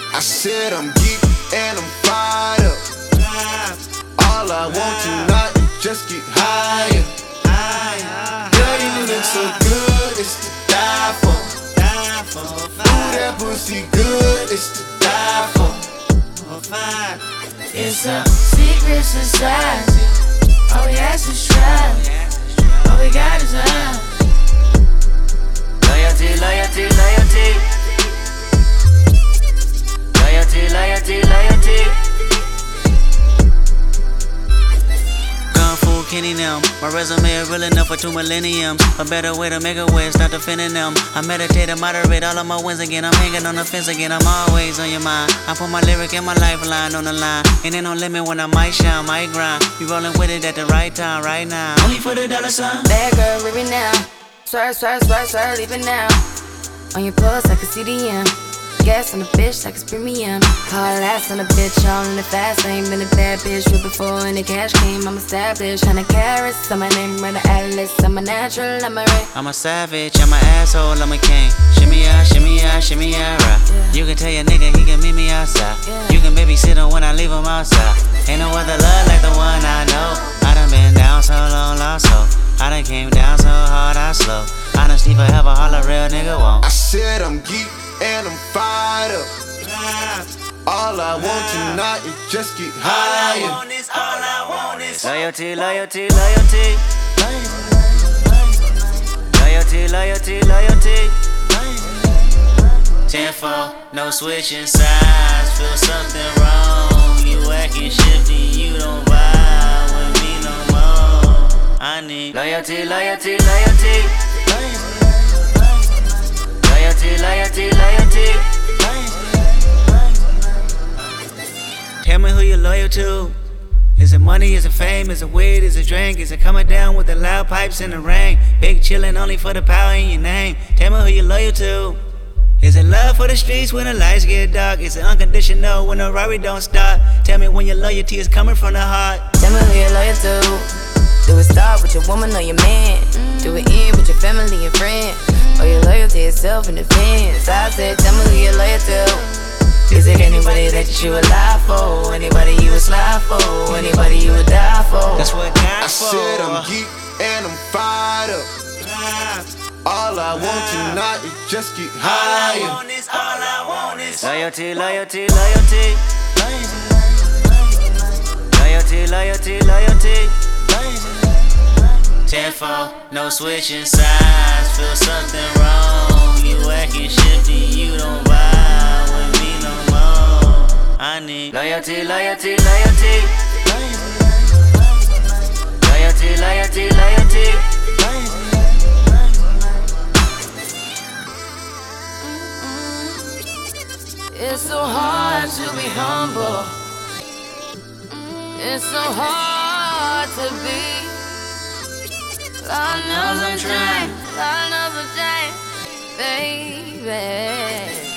I said I'm geek and I'm fired up. All I want tonight is just get higher. Girl, you look so good, it's to die for. Ooh, that pussy good, it's to die for. It's a secret society. All we ask is try. All we got is love. Loyalty, loyalty, loyalty. Loyalty, loyalty, loyalty. Kung Fu Kenny them. My resume is real enough for 2 millenniums. A better way to make a way, stop defending them. I meditate and moderate all of my wins again. I'm hanging on the fence again, I'm always on your mind. I put my lyric and my lifeline on the line. And ain't no limit when I might shine, might grind. You rolling with it at the right time, right now. Only for the dollar sign. Bad girl, leave it now. Swerve, swerve, swerve, swerve, leave it now. On your pulse, I can see the M. Gas on the bitch like it's premium. Hard ass on a bitch, all in the fast lane. Been a bad bitch with before any cash came. I'm established, 100 carats. I'm my name, run the atlas. I'm a natural, I'm a ray. I'm a savage, I'm an asshole, I'm a king. Shimmy ya, shimmy ya, shimmy ya, right. You can tell your nigga he can meet me outside. You can babysit him when I leave him outside. Ain't no other love like the one I know. I done been down so long, lost hope. I done came down so hard, I slow. Honesty forever, all a real nigga won't. I said I'm geek and I'm fired up. All I want tonight is just get higher. All I want is loyalty, loyalty, loyalty. Loyalty, loyalty, loyalty. 10-4, no switching sides. Feel something wrong. You acting shifty, you don't vibe with me no more. I need loyalty, loyalty, loyalty. Loyalty, loyalty, loyalty. Tell me who you're loyal to. Is it money, is it fame, is it weed, is it drink? Is it coming down with the loud pipes in the rain? Big chillin' only for the power in your name. Tell me who you're loyal to. Is it love for the streets when the lights get dark? Is it unconditional when the Rari don't start? Tell me when your loyalty is coming from the heart. Tell me who you're loyal to. Do it start with your woman or your man? Do it end with your family and friends? Or your loyalty itself in defense? I said, tell me who you're loyal to. Is it anybody that you would lie for? Anybody you would slide for? Anybody you would die for? That's what I God's for. said I'm geek and I'm fired up. All I want tonight is just get higher. All I want is loyalty, loyalty, loyalty. Loyalty, loyalty, loyalty. 10-4, no switching sides. Feel something wrong. You acting shifty, you don't vibe with me no more. I need loyalty, loyalty, loyalty. Loyalty, loyalty, loyalty. It's so hard to be humble. It's so hard to be. Lord knows I'm trying. Lord knows I'm trying, baby.